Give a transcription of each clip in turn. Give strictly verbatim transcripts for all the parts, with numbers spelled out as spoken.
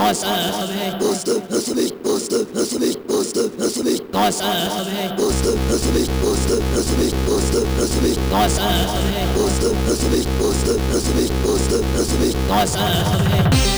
Gosse hab ich. Wusste, hörst du mich? Wusste, hörst du mich? Wusste, hörst du mich? Gosse hab ich. Wusste, hörst du mich? Wusste, hörst du mich? Wusste, hörst du mich? Gosse hab ich. Wusste, hörst du mich? Wusste, hörst du mich? Wusste, hörst du mich? Gosse hab ich.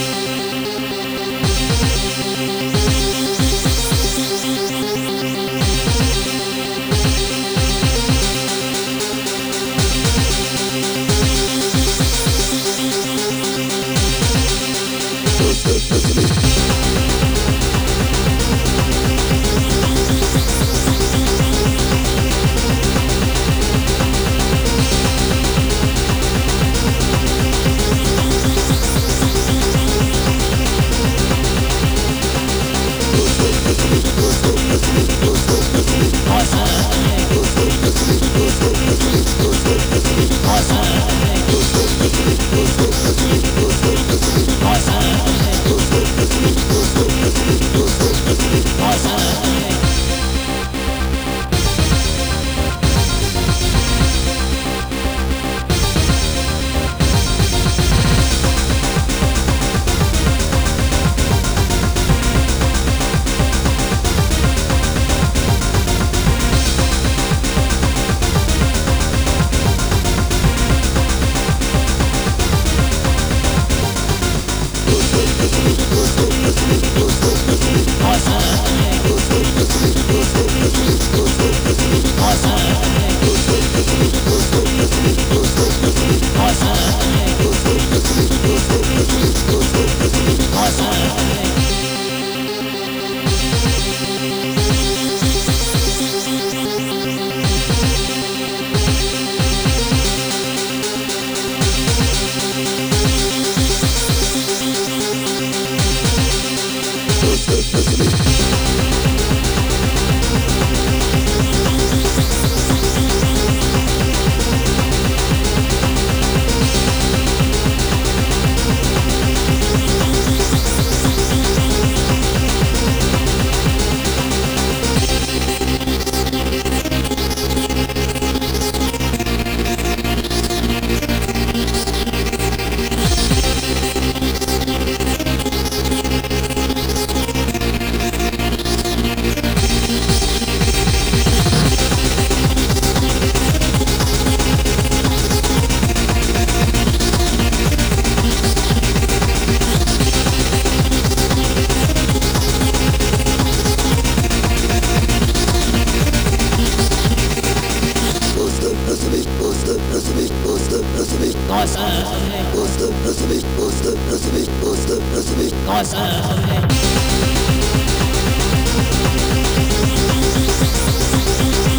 Gosse hab ich. Wusste, hörst du mich? Wusste, hörst du mich? Wusste, hörst du mich? Gosse hab ich.